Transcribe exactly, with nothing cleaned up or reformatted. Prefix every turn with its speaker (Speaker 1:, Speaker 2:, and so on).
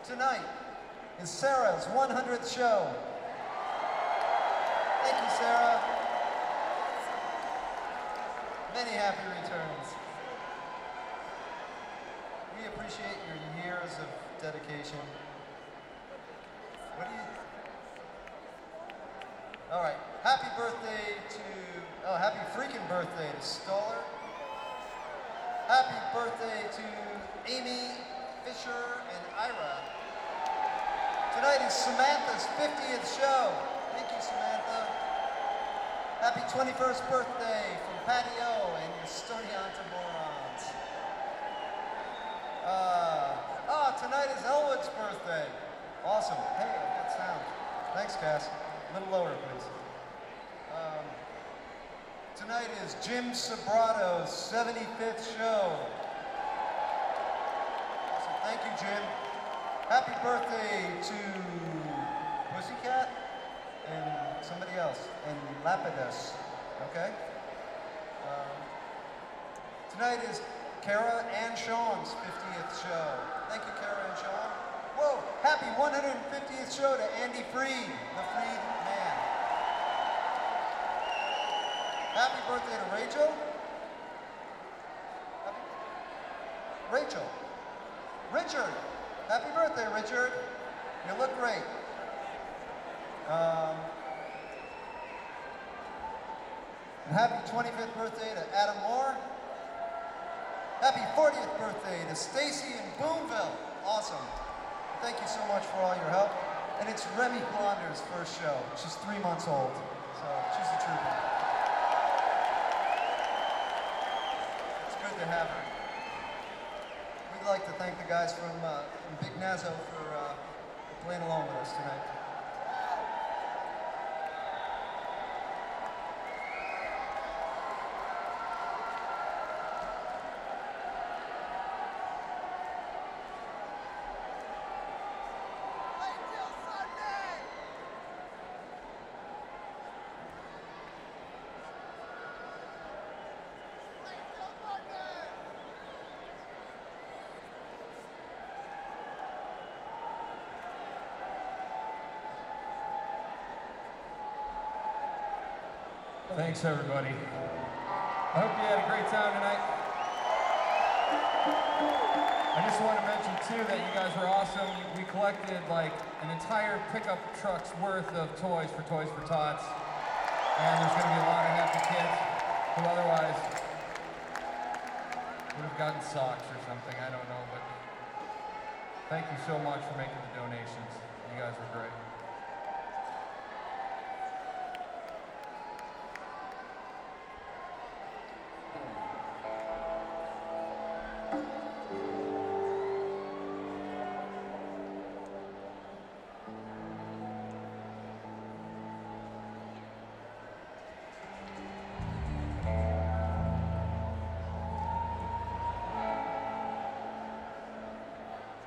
Speaker 1: tonight is Sarah's one hundredth show. Thank you, Sarah. Many happy returns. We appreciate your years of dedication. What do you... All right, happy birthday to... Oh, happy freaking birthday to Stoller. Happy birthday to Amy, Fisher, and Ira. Tonight is Samantha's fiftieth show. Thank you, Samantha. Happy twenty-first birthday from Patty O and your Stonianta morons. Uh, oh, tonight is Elwood's birthday. Awesome. Hey, good sound. Thanks, Cass. A little lower, please. Um, tonight is Jim Sobrato's seventy-fifth show. Awesome. Thank you, Jim. Happy birthday to Pussycat and somebody else, and Lapidus, okay? Um, tonight is Kara and Sean's fiftieth show. Thank you, Kara and Sean. Whoa, happy one hundred fiftieth show to Andy Freed, the Freed man. Happy birthday to Rachel. Happy... Rachel. Richard. Happy birthday, Richard. You look great. Um, and happy twenty-fifth birthday to Adam Moore. Happy fortieth birthday to Stacy in Boonville. Awesome. Thank you so much for all your help. And it's Remy Blonder's first show. She's three months old, so she's a trooper. It's good to have her. We'd like to thank the guys from, uh, from Big Nazo for uh, playing along with us tonight.
Speaker 2: Thanks, everybody. I hope you had a great time tonight. I just want to mention, too, that you guys were awesome. We collected, like, an entire pickup truck's worth of toys for Toys for Tots. And there's going to be a lot of happy kids who otherwise would have gotten socks or something. I don't know, but thank you so much for making the donations. You guys were great.